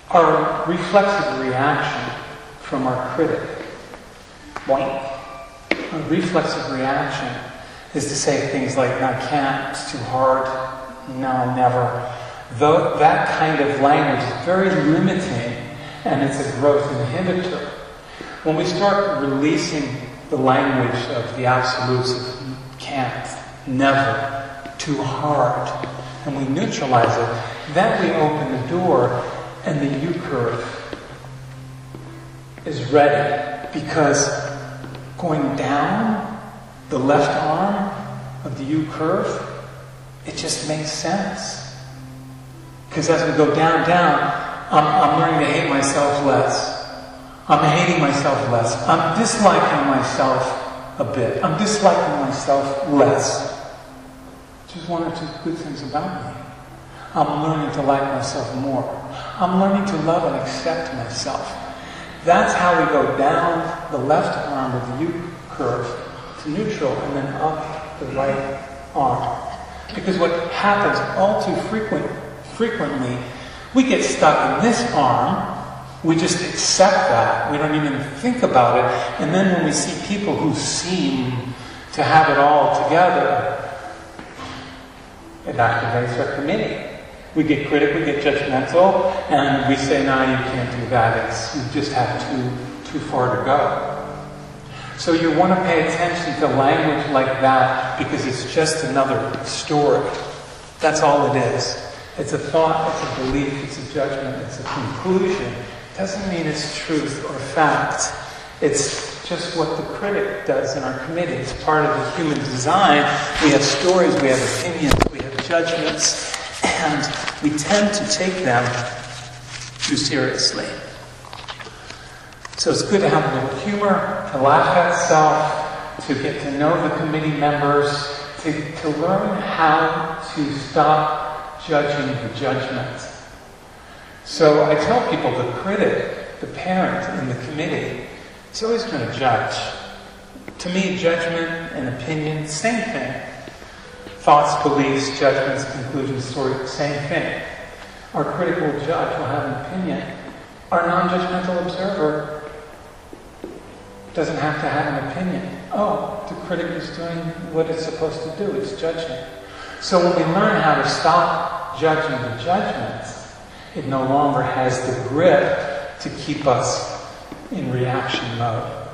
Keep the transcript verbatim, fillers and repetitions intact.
our reflexive reaction from our critic, boink, a reflexive reaction is to say things like, no, I can't, it's too hard, no, never. Though that kind of language is very limiting, and it's a growth inhibitor. When we start releasing the language of the absolutes of can't, never, too hard, and we neutralize it, then we open the door and the U-curve is ready, because going down the left arm of the U-curve, it just makes sense. Because as we go down, down, I'm, I'm learning to hate myself less. I'm hating myself less. I'm disliking myself a bit. I'm disliking myself less. Which is one or two good things about me. I'm learning to like myself more. I'm learning to love and accept myself. That's how we go down the left arm of the U-curve to neutral and then up the right arm. Because what happens all too frequent, frequently, we get stuck in this arm. We just accept that. We don't even think about it. And then when we see people who seem to have it all together, it activates our committee. We get critical, we get judgmental, and we say, no, you can't do that. It's, you just have too, too far to go. So you want to pay attention to language like that because it's just another story. That's all it is. It's a thought, it's a belief, it's a judgment, it's a conclusion. It doesn't mean it's truth or fact. It's just what the critic does in our committee. It's part of the human design. We have stories, we have opinions, we have judgments, and we tend to take them too seriously. So it's good to have a little humor, to laugh at self, to get to know the committee members, to, to learn how to stop judging the judgment. So I tell people the critic, the parent in the committee, is always going to judge. To me, judgment and opinion, same thing. Thoughts, beliefs, judgments, conclusions, stories, same thing. Our critic will judge, will have an opinion. Our non-judgmental observer doesn't have to have an opinion. Oh, the critic is doing what it's supposed to do. It's judging. So when we learn how to stop judging the judgments, it no longer has the grip to keep us in reaction mode.